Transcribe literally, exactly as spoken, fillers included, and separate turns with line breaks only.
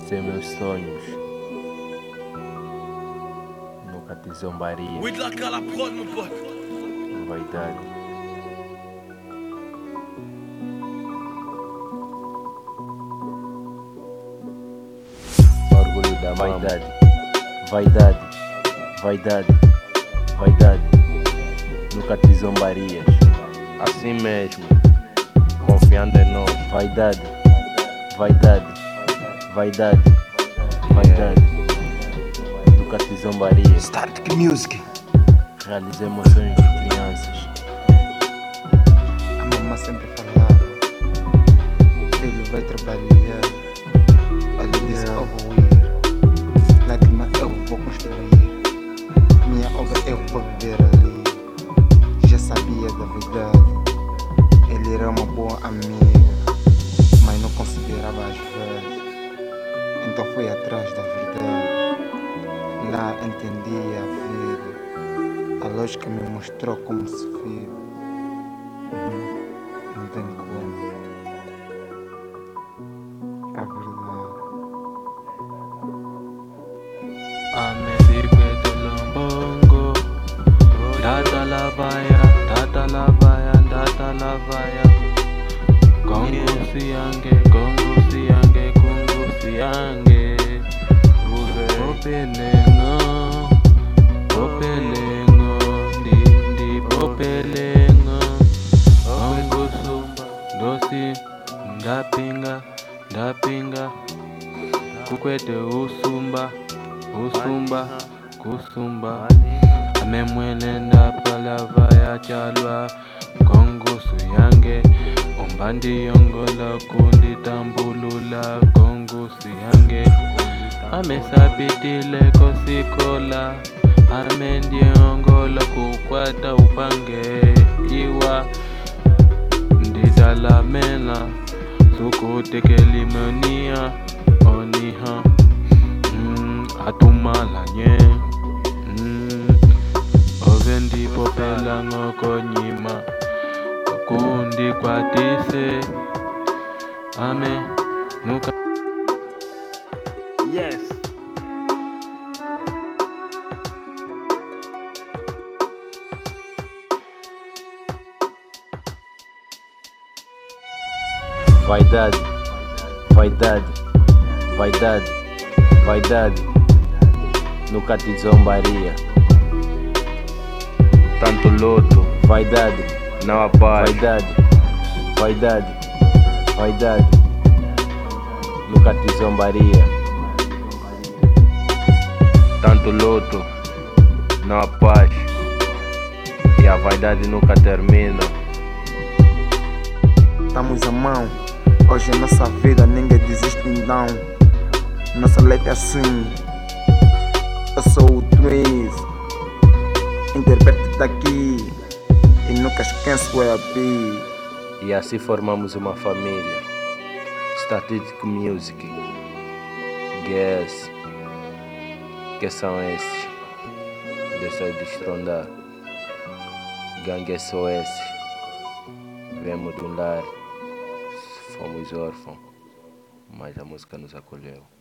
realizei meus sonhos. Nunca te zombaria. Vaidade. Orgulho da vaidade. Vaidade. Vaidade. Vaidade. Nunca te zombarias. Assim mesmo. Confiando em nós. Vaidade. Vaidade. Vaidade. Vaidade. Nunca te zombarias.
Static Music.
Realizei emoções de crianças.
A mamãe sempre falava: ele vai trabalhar. Olha, disse: eu vou ir. Lágrima eu vou construir. Minha obra eu vou ver ali. Já sabia da verdade. Ele era uma boa amiga, mas não considerava as vezes. Então fui atrás da verdade. Lá entendi a vida. A lógica me mostrou como se vive. Uhum. Não tem como. A verdade.
Ame circuito lombongo, data la vaya, data la vaya, data la vaya. Kongo siyange, kongo siyange, kongo siyange. Popelengo, popelengo, di di popelengo. Kongo sumba, dosi, ndapinga, ndapinga. Kukwete usumba. Usumba, kusumba. Amemwelenda palava ya chalwa. Kongusu yange umbandi yongola kundi tambulula. Kongusu yange amesabitile kosikola. Amendi yongola kukwata upange iwa. Ndizalamena sukutekelimonia oniha. Atumalanye mm. Ovendi popela ngokonyima kundi kwatise ame nuka.
Yes.
Vaidade. Vaidade. Vaidade. Vaidade. Nunca te zombaria. Tanto luto, vaidade, não a paz. Vaidade, vaidade, vaidade. Nunca te zombaria. Tanto luto, não a paz. E a vaidade nunca termina.
Estamos a mão. Hoje em nossa vida ninguém desiste não. Nossa letra é assim. Eu sou o Twins, intérprete daqui e nunca esqueço o E P.
E assim formamos uma família. Static Music. Guess. Que são esses? Deixa de estrondar. Gangue S O S. Vemos de um lar. Fomos órfãos, mas a música nos acolheu.